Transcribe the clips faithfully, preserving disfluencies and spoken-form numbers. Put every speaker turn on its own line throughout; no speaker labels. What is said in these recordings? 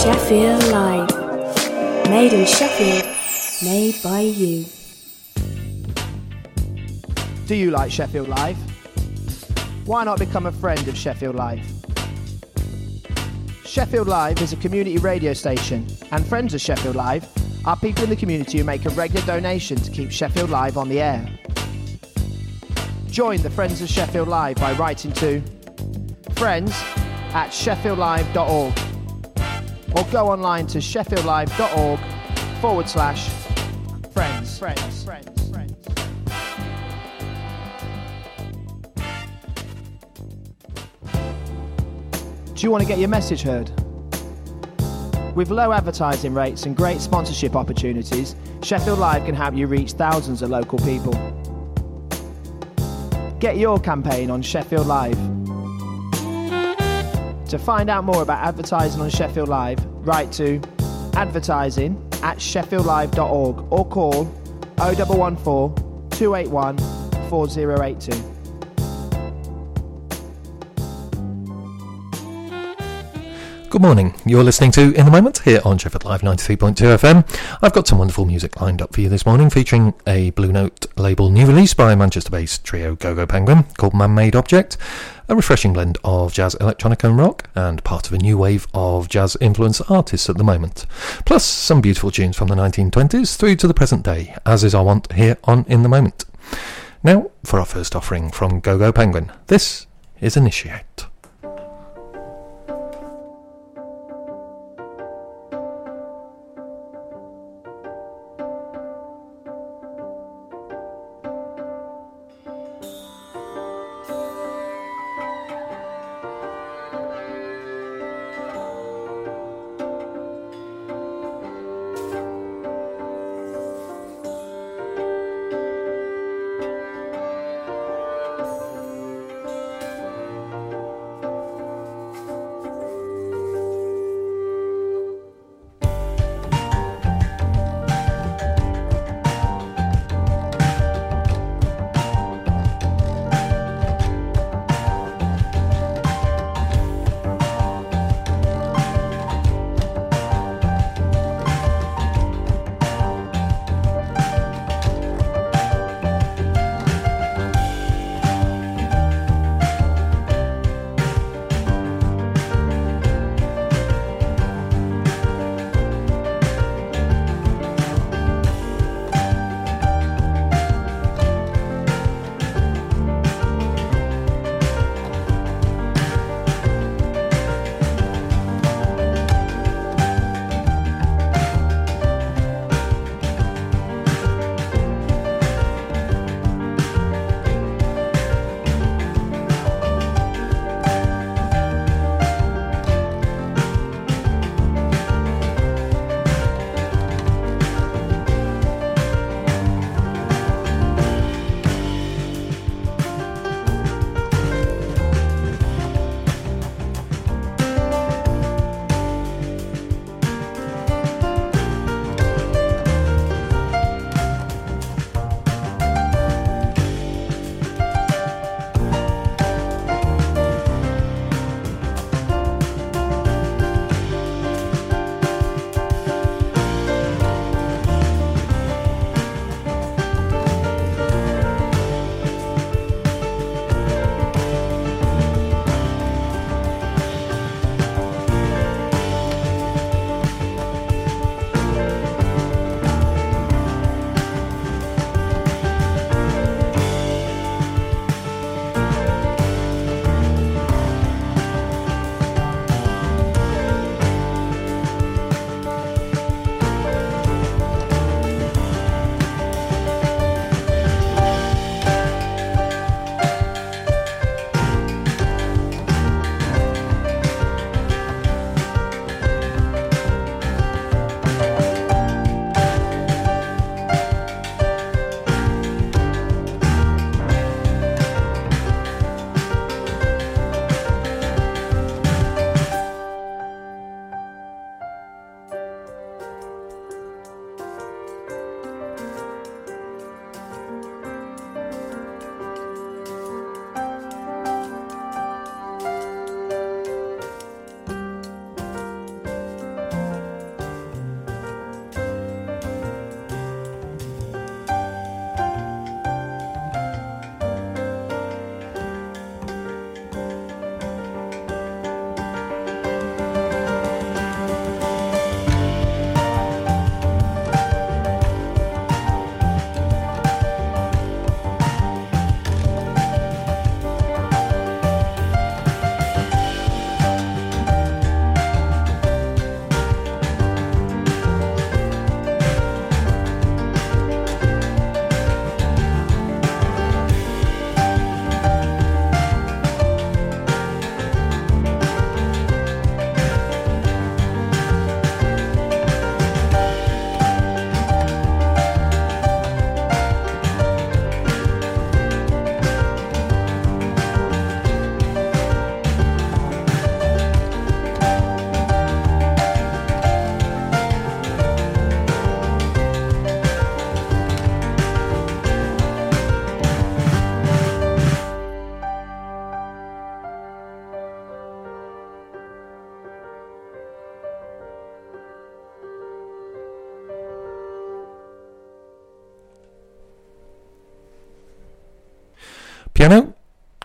Sheffield Live. Made in Sheffield, made by you.
Do you like Sheffield Live? Why not become a friend of Sheffield Live? Sheffield Live is a community radio station, and friends of Sheffield Live are people in the community who make a regular donation to keep Sheffield Live on the air. Join the Friends of Sheffield Live by writing to friends at sheffield live dot org or go online to sheffield live dot org forward slash friends. Friends. Friends. Friends. Do you want to get your message heard? With low advertising rates and great sponsorship opportunities, Sheffield Live can help you reach thousands of local people. Get your campaign on Sheffield Live. To find out more about advertising on Sheffield Live, write to advertising at sheffield live dot org or call oh one one four, two eight one, four oh eight two.
Good morning, you're listening to In the Moment here on Sheffield Live ninety-three point two F M. I've got some wonderful music lined up for you this morning, featuring a Blue Note label new release by Manchester-based trio Gogo Penguin called Man-Made Object, a refreshing blend of jazz, electronic and rock, and part of a new wave of jazz-influenced artists at the moment. Plus some beautiful tunes from the nineteen twenties through to the present day, as is our wont here on In the Moment. Now, for our first offering from Gogo Penguin, this is Initiate.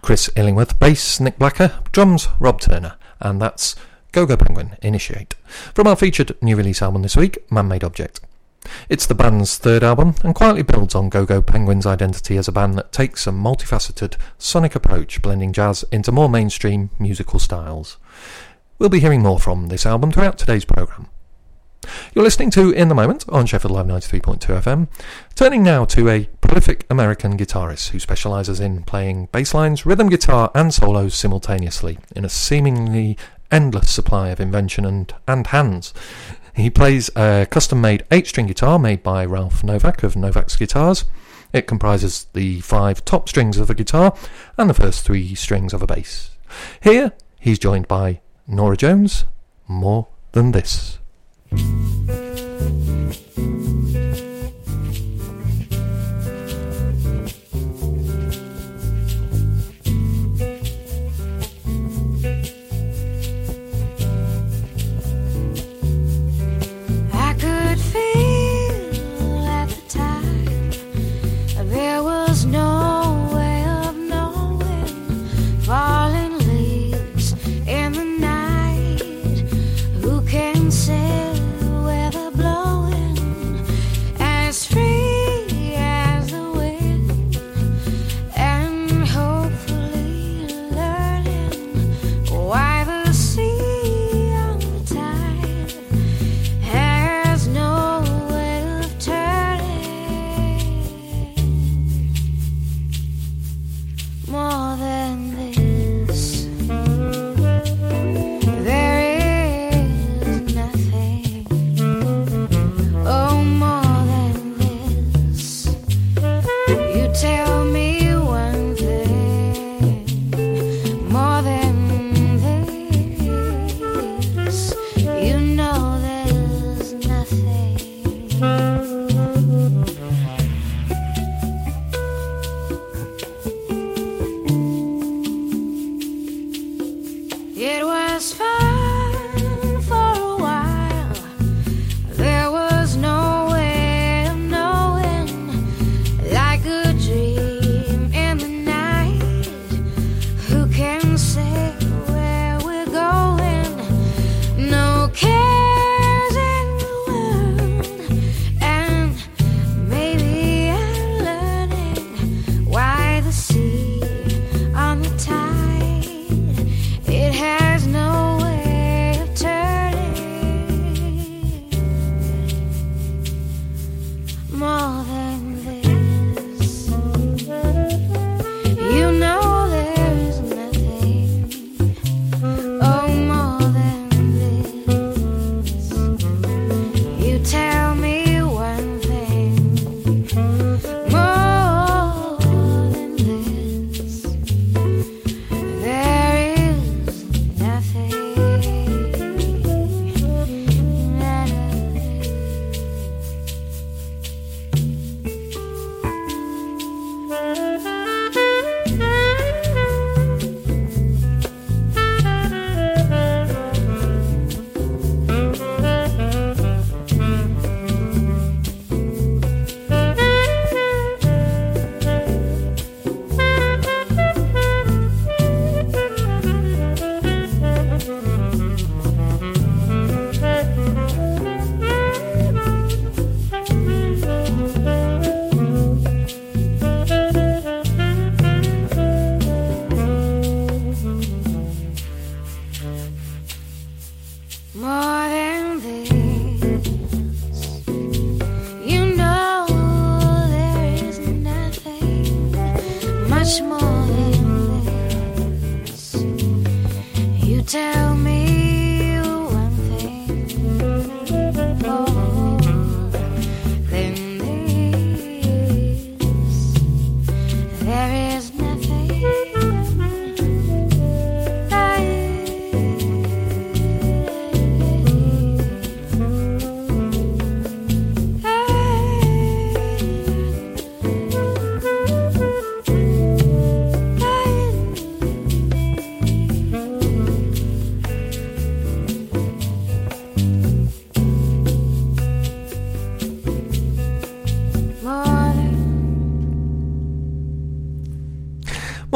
Chris Illingworth, bass Nick Blacker, drums Rob Turner, and that's Go-Go Penguin, Initiate, from our featured new release album this week, Man-Made Object. It's the band's third album and quietly builds on Go-Go Penguin's identity as a band that takes a multifaceted sonic approach, blending jazz into more mainstream musical styles. We'll be hearing more from this album throughout today's programme. You're listening to In the Moment on Sheffield Live ninety-three point two F M, turning now to a prolific American guitarist who specialises in playing bass lines, rhythm guitar and solos simultaneously in a seemingly endless supply of invention and, and hands. He plays a custom-made eight-string guitar made by Ralph Novak of Novak's Guitars. It comprises the five top strings of a guitar and the first three strings of a bass. Here, he's joined by Norah Jones, More Than This.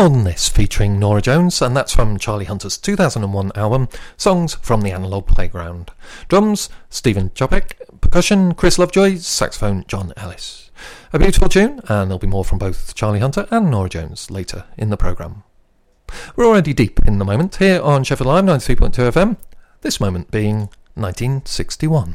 More Than This featuring Norah Jones, and that's from Charlie Hunter's two thousand one album, Songs from the Analog Playground. Drums, Stephen Chopek. Percussion, Chris Lovejoy. Saxophone, John Ellis. A beautiful tune, and there'll be more from both Charlie Hunter and Norah Jones later in the programme. We're already deep in the moment here on Sheffield Live ninety-three point two F M, this moment being nineteen sixty-one.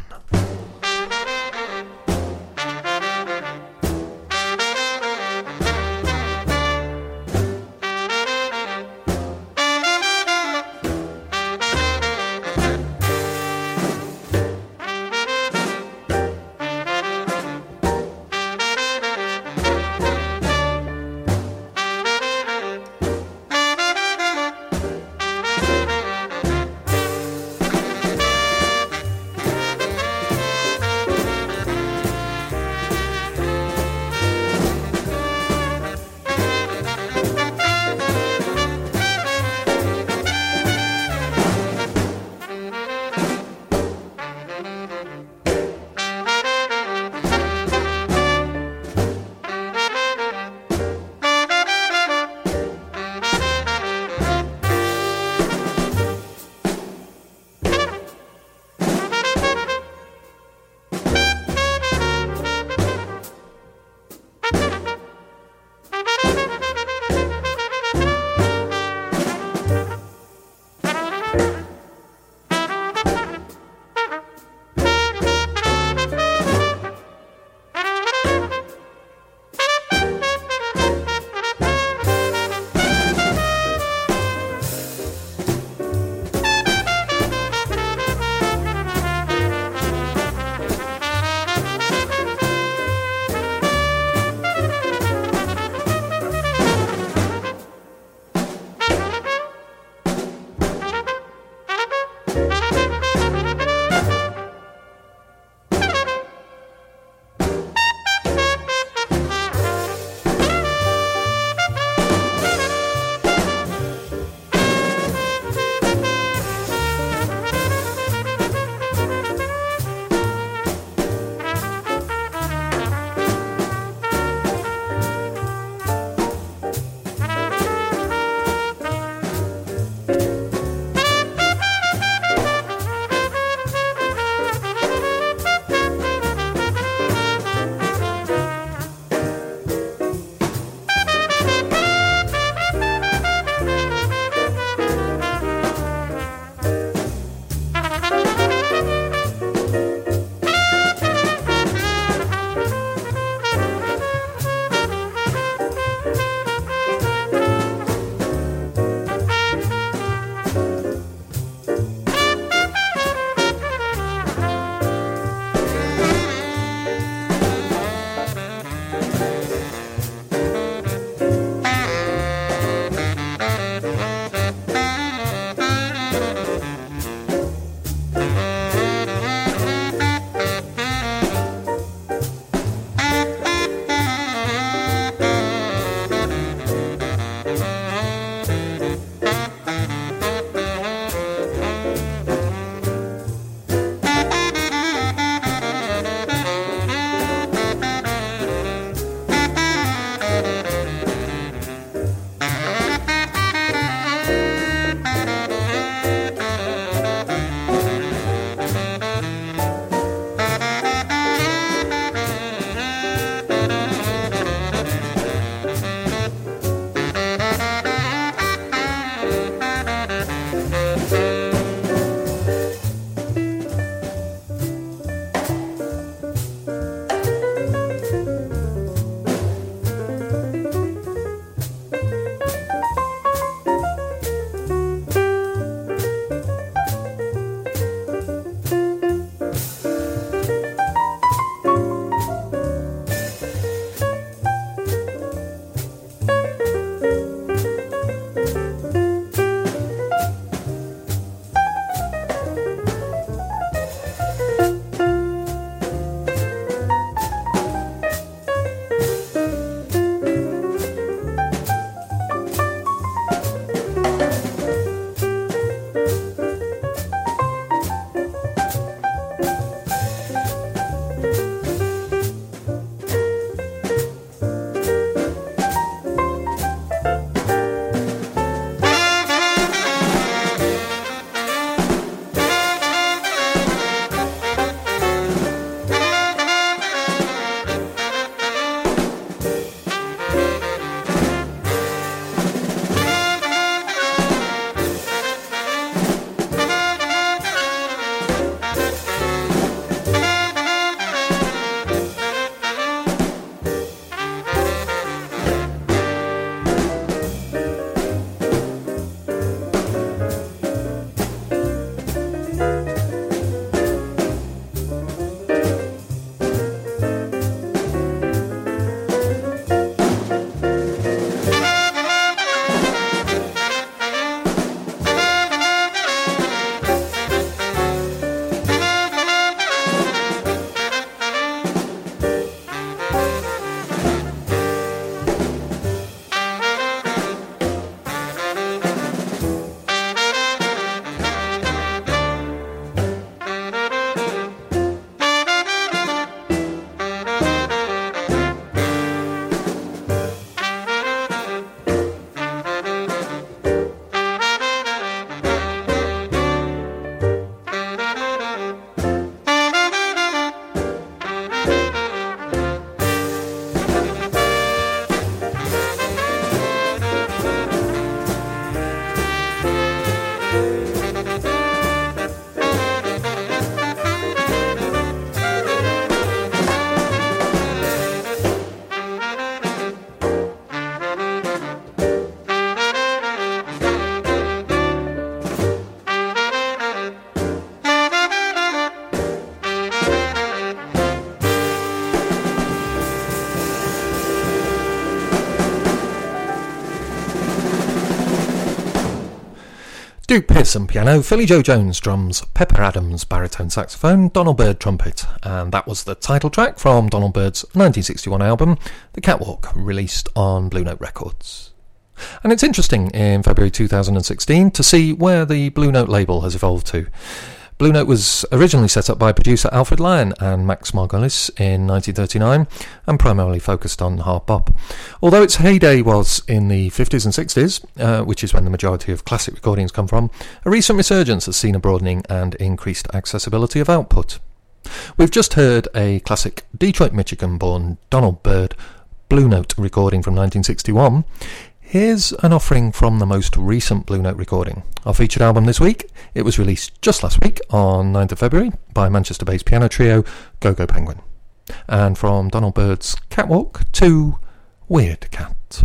Duke Pearson piano, Philly Joe Jones drums, Pepper Adams baritone saxophone, Donald Byrd trumpet, and that was the title track from Donald Byrd's nineteen sixty-one album, The Catwalk, released on Blue Note Records. And it's interesting in February two thousand sixteen to see where the Blue Note label has evolved to. Blue Note was originally set up by producer Alfred Lyon and Max Margolis in nineteen thirty-nine and primarily focused on hard bop. Although its heyday was in the fifties and sixties, uh, which is when the majority of classic recordings come from, a recent resurgence has seen a broadening and increased accessibility of output. We've just heard a classic Detroit, Michigan-born Donald Byrd Blue Note recording from nineteen sixty-one. Here's an offering from the most recent Blue Note recording. Our featured album this week. It was released just last week on ninth of February by Manchester-based piano trio Go Go Penguin. And from Donald Byrd's Catwalk to Weird Cat.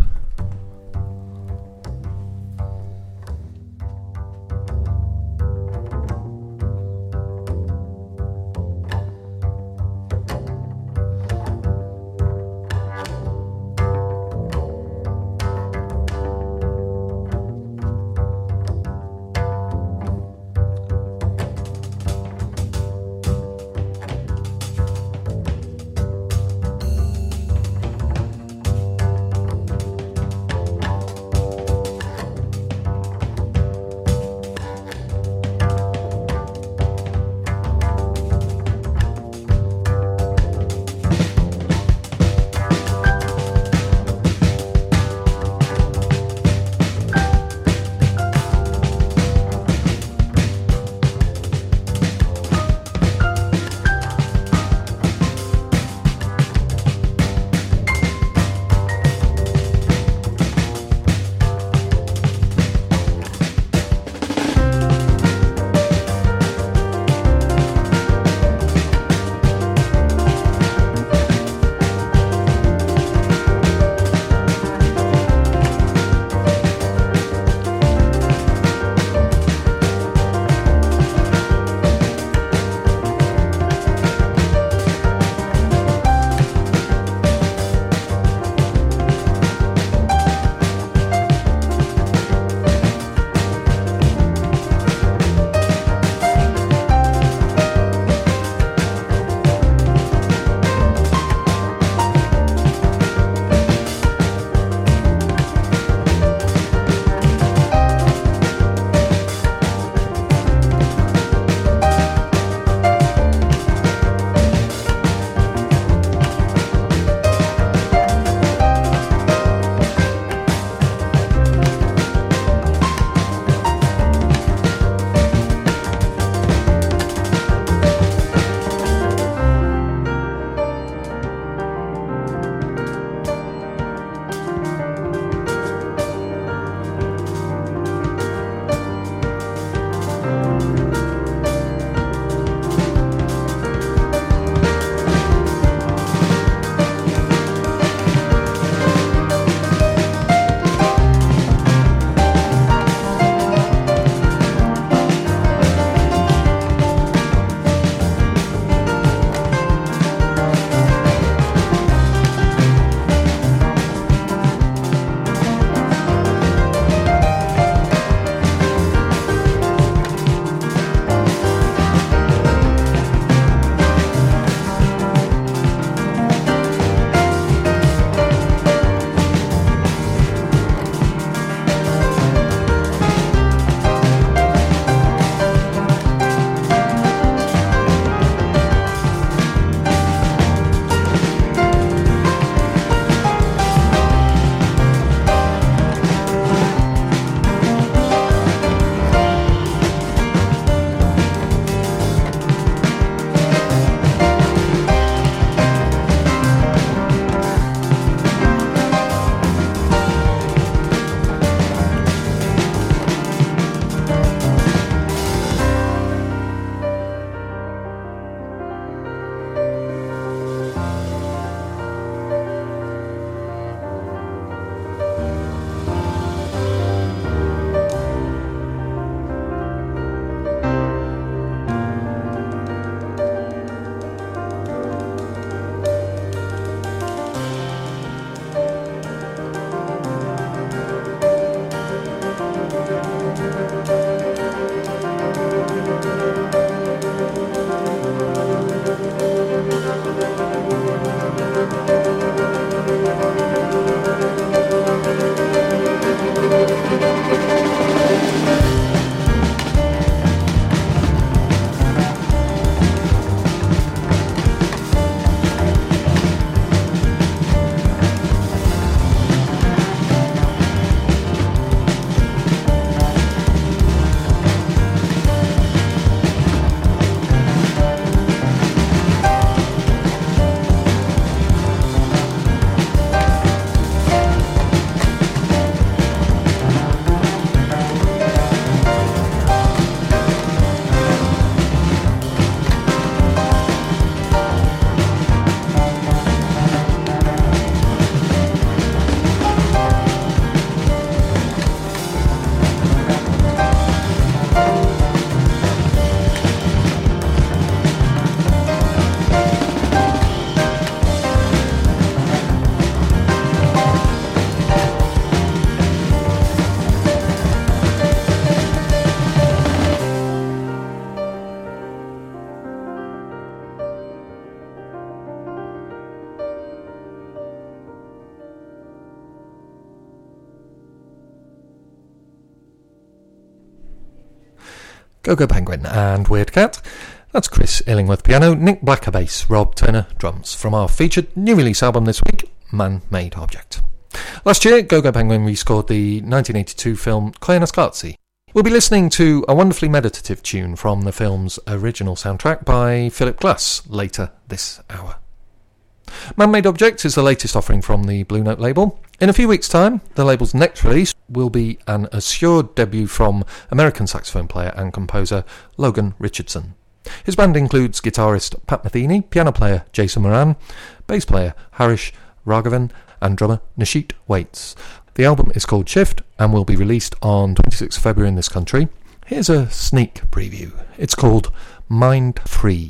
Go-Go Penguin and Weird Cat. That's Chris Illingworth piano, Nick Blacker bass, Rob Turner drums. From our featured new release album this week, Man-Made Object. Last year, Go-Go Penguin rescored the nineteen eighty-two film Koyaanisqatsi. We'll be listening to a wonderfully meditative tune from the film's original soundtrack by Philip Glass later this hour. Man-Made Object is the latest offering from the Blue Note label. In a few weeks' time, the label's next release will be an assured debut from American saxophone player and composer Logan Richardson. His band includes guitarist Pat Metheny, piano player Jason Moran, bass player Harish Raghavan, and drummer Nishit Waits. The album is called Shift and will be released on twenty-sixth of February in this country. Here's a sneak preview. It's called Mind Free.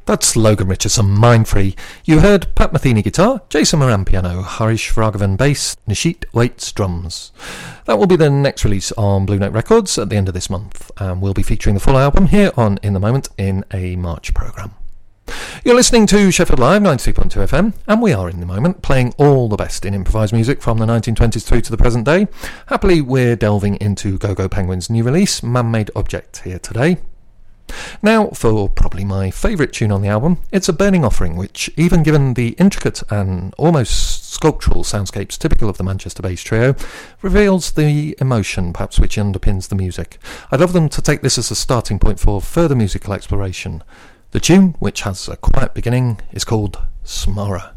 That's Logan Richardson, Mind Free. You heard Pat Metheny guitar, Jason Moran piano, Harish Raghavan bass, Nishit Waits drums. That will be the next release on Blue Note Records at the end of this month, and we'll be featuring the full album here on In the Moment in a March programme. You're listening to Sheffield Live ninety-three point two F M, and we are in the moment playing all the best in improvised music from the nineteen twenties through to the present day. Happily, we're delving into Go-Go Penguin's new release, Man-Made Object, here today. Now, for probably my favourite tune on the album, it's a Burning Offering, which, even given the intricate and almost sculptural soundscapes typical of the Manchester-based trio, reveals the emotion, perhaps, which underpins the music. I'd love them to take this as a starting point for further musical exploration. The tune, which has a quiet beginning, is called Smora.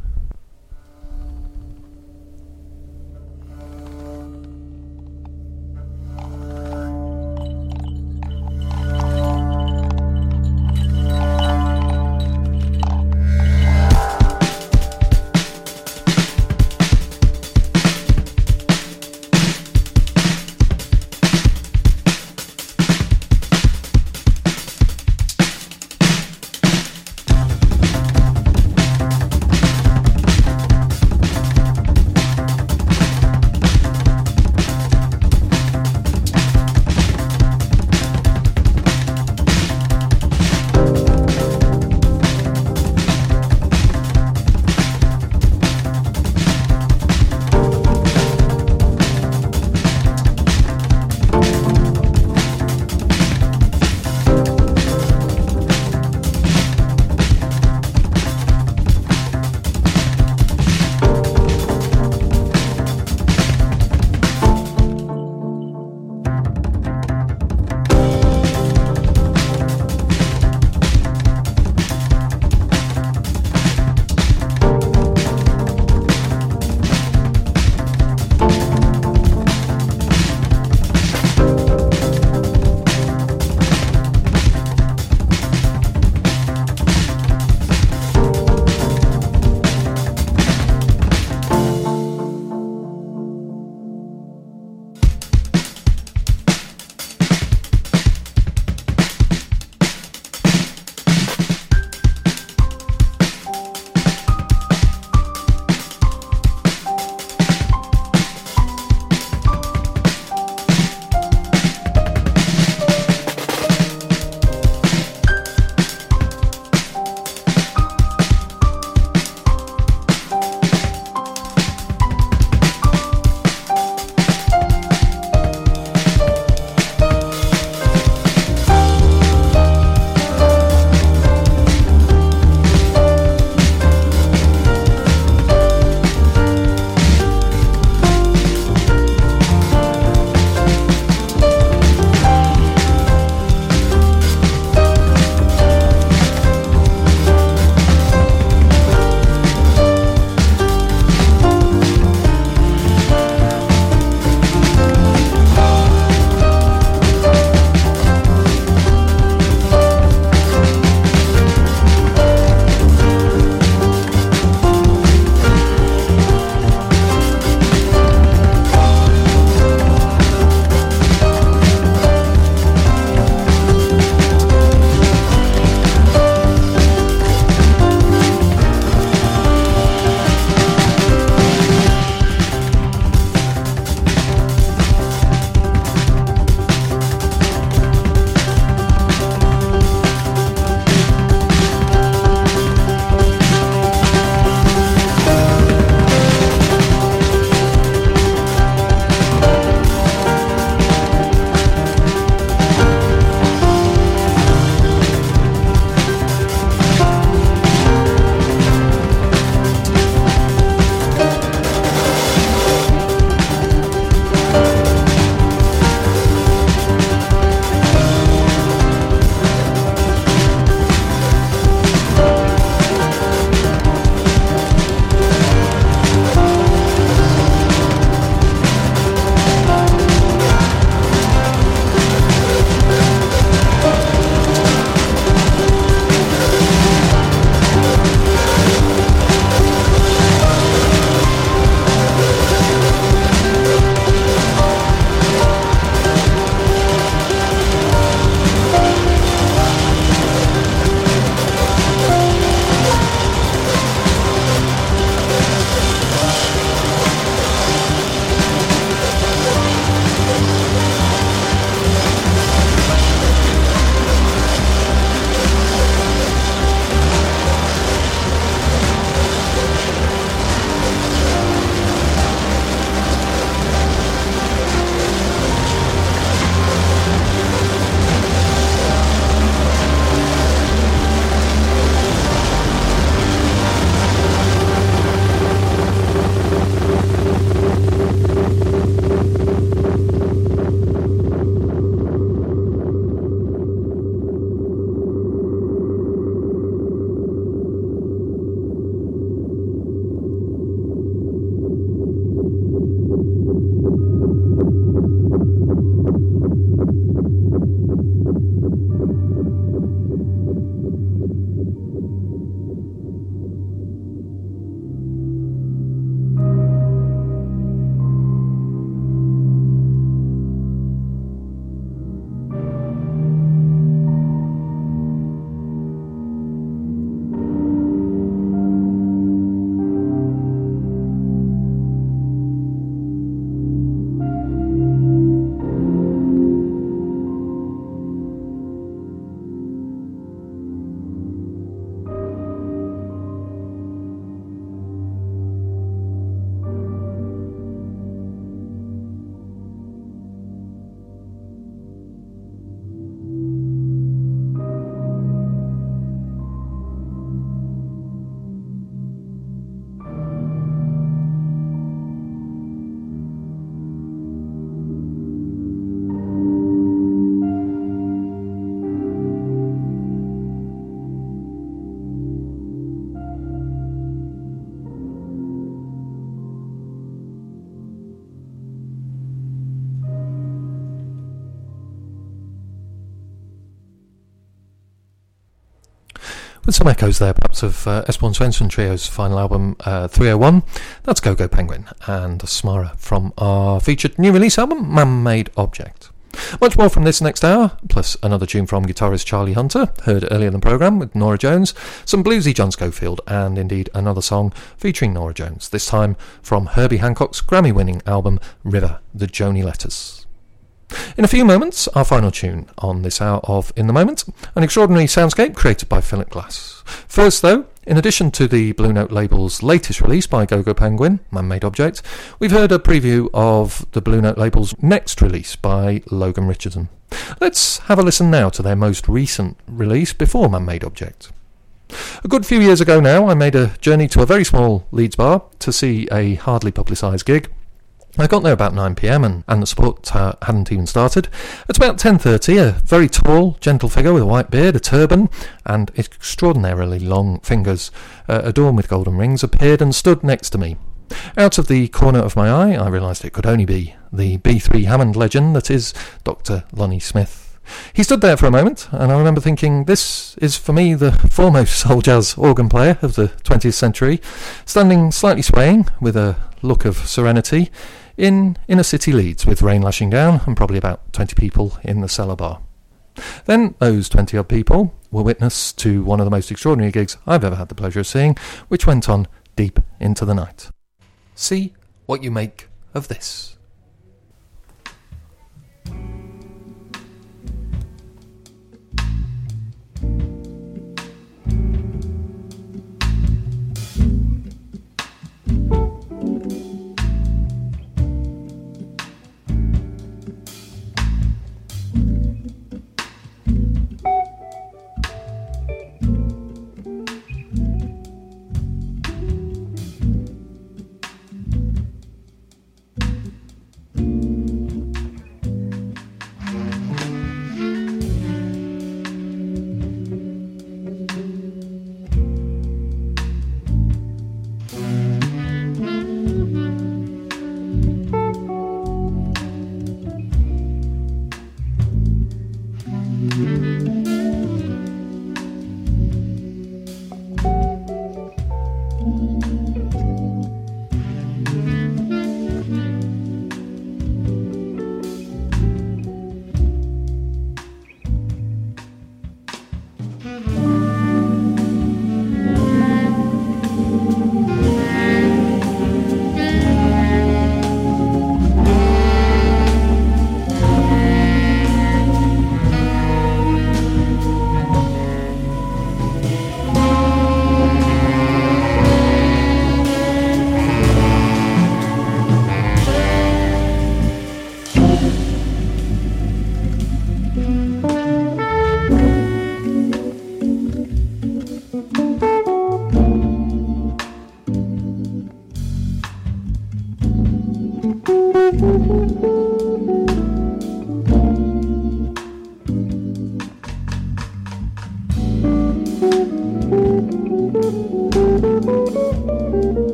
with some echoes there perhaps of uh, Esbjörn Svensson Trio's final album uh, three oh one. That's Go Go Penguin and Smara from our featured new release album Man-Made Object. Much more from this next hour, plus another tune from guitarist Charlie Hunter, heard earlier in the programme with Norah Jones, some bluesy John Scofield, and indeed another song featuring Norah Jones, this time from Herbie Hancock's Grammy-winning album River, the Joni Letters. In a few moments, our final tune on this hour of In the Moment, an extraordinary soundscape created by Philip Glass. First though, in addition to the Blue Note label's latest release by Go Go Penguin, Man-Made Object, we've heard a preview of the Blue Note label's next release by Logan Richardson. Let's have a listen now to their most recent release before Man-Made Object. A good few years ago now, I made a journey to a very small Leeds bar to see a hardly publicised gig. I got there about nine p m and, and the support uh, hadn't even started. At about ten thirty, a very tall, gentle figure with a white beard, a turban, and extraordinarily long fingers uh, adorned with golden rings appeared and stood next to me. Out of the corner of my eye, I realised it could only be the B three Hammond legend that is Doctor Lonnie Smith. He stood there for a moment, and I remember thinking, this is for me the foremost soul jazz organ player of the twentieth century, standing slightly swaying with a look of serenity in inner city Leeds with rain lashing down and probably about twenty people in the cellar bar. Then those twenty odd people were witness to one of the most extraordinary gigs I've ever had the pleasure of seeing, which went on deep into the night. See what you make of this.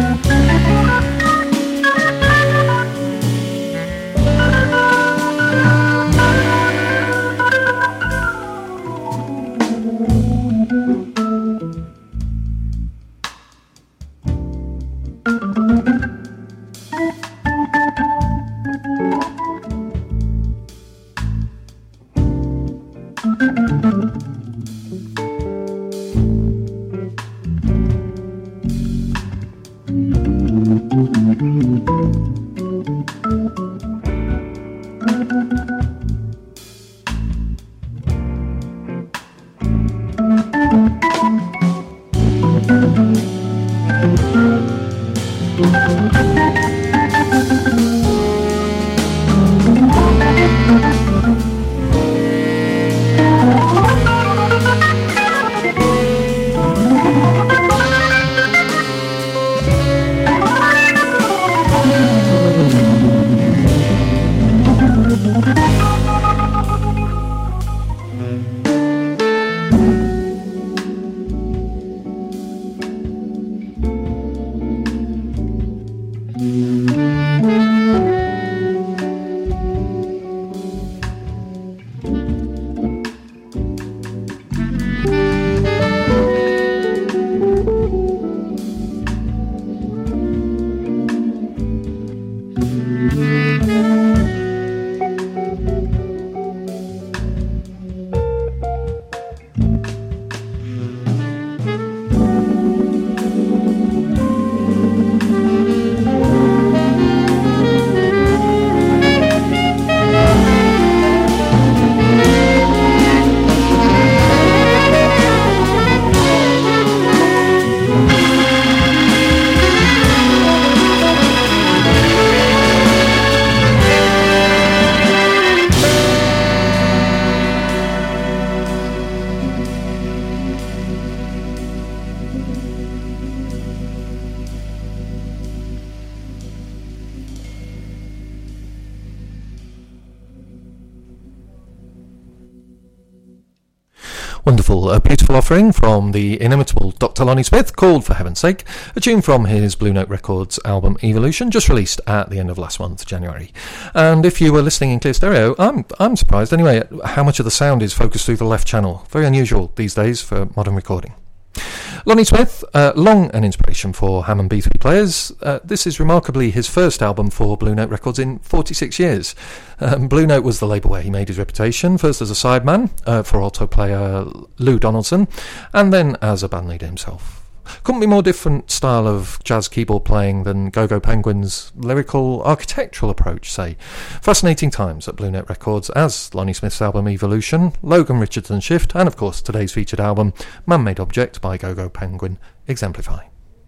Wonderful, a beautiful offering from the inimitable Doctor Lonnie Smith called For Heaven's Sake, a tune from his Blue Note Records album Evolution, just released at the end of last month, January. And if you were listening in clear stereo, I'm I'm surprised anyway at how much of the sound is focused through the left channel. Very unusual these days for modern recording. Lonnie Smith, uh, long an inspiration for Hammond B three players. Uh, this is remarkably his first album for Blue Note Records in forty-six years. Um, Blue Note was the label where he made his reputation, first as a sideman uh, for alto player Lou Donaldson, and then as a bandleader himself. Couldn't be more different style of jazz keyboard playing than Go-Go Penguin's lyrical, architectural approach, say. Fascinating times at Blue Note Records as Lonnie Smith's album Evolution, Logan Richardson Shift, and of course today's featured album Man-Made Object by Go-Go Penguin exemplify.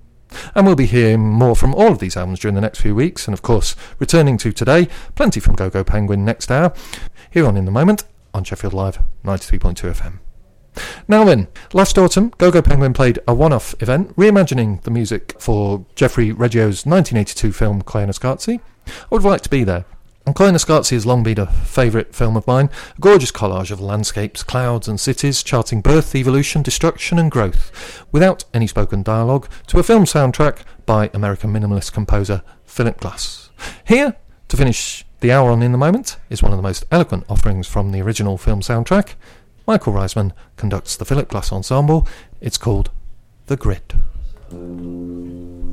And we'll be hearing more from all of these albums during the next few weeks, and of course, returning to today, plenty from Go-Go Penguin next hour, here on In the Moment on Sheffield Live ninety-three point two F M. Now then, last autumn, Go-Go Penguin played a one-off event reimagining the music for Jeffrey Reggio's nineteen eighty-two film Claire Scarzi. I would have liked to be there. And Claire Scarzi has long been a favourite film of mine, a gorgeous collage of landscapes, clouds and cities charting birth, evolution, destruction and growth, without any spoken dialogue, to a film soundtrack by American minimalist composer Philip Glass. Here, to finish the hour on In the Moment, is one of the most eloquent offerings from the original film soundtrack. Michael Reisman conducts the Philip Glass Ensemble. It's called The Grid.